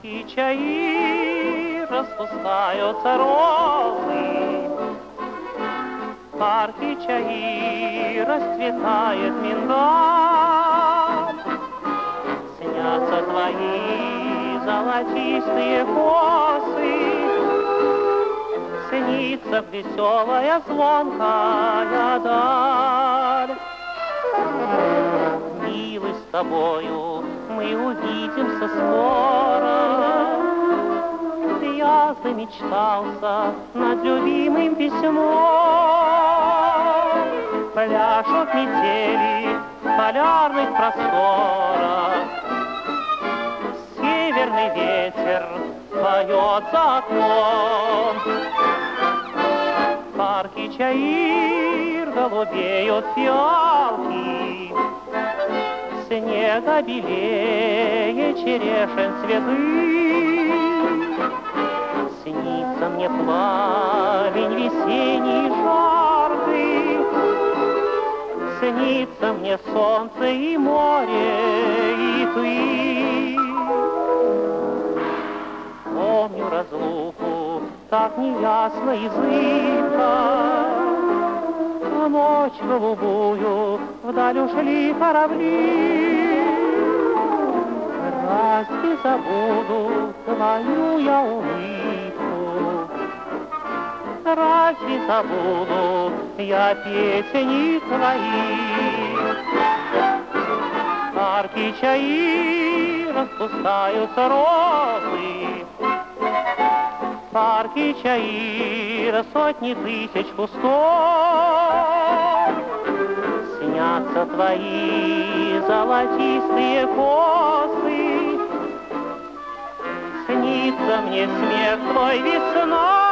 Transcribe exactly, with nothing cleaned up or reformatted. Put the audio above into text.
парки чаи распускаются розы, в парке чаи расцветает миндаль. Снятся твои золотистые косы, снится веселая звонкая даль. Милый, с тобою мы увидимся скоро. Я замечтался над любимым письмом. Пляшут метели в полярных просторах, северный ветер поет за окном. В парке чаир голубеют фиалки, снега белее черешен цветы. Снится мне пламень весенний жаркий, снится мне солнце и море, и ты. Помню разлуку так неясно и зыбко, в ночь голубую вдаль ушли корабли. Разве забуду твою я улыбку? Разве забуду я песни твои? В парке чаи распускаются розы, в парке чаир сотни тысяч кустов. Снятся твои золотистые косы, снится мне смех твой весной.